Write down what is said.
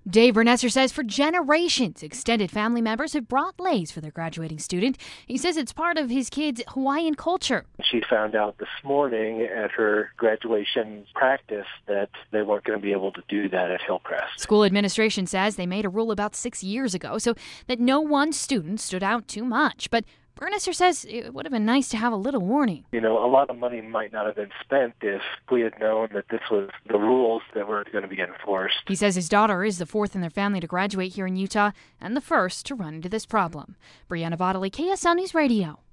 Dave Bernesser says for generations, extended family members have brought leis for their graduating student. He says it's part of his kids' Hawaiian culture. She found out this morning at her graduation practice that they weren't going to be able to do that at Hillcrest. School administration says they made a rule about 6 years ago so that no one student stood out too much. But Bernesser says it would have been nice to have a little warning. A lot of money might not have been spent if we had known that this was the rules that were going to be enforced. He says his daughter is the fourth in their family to graduate here in Utah and the first to run into this problem. Brianna Bodley, KSL News Radio.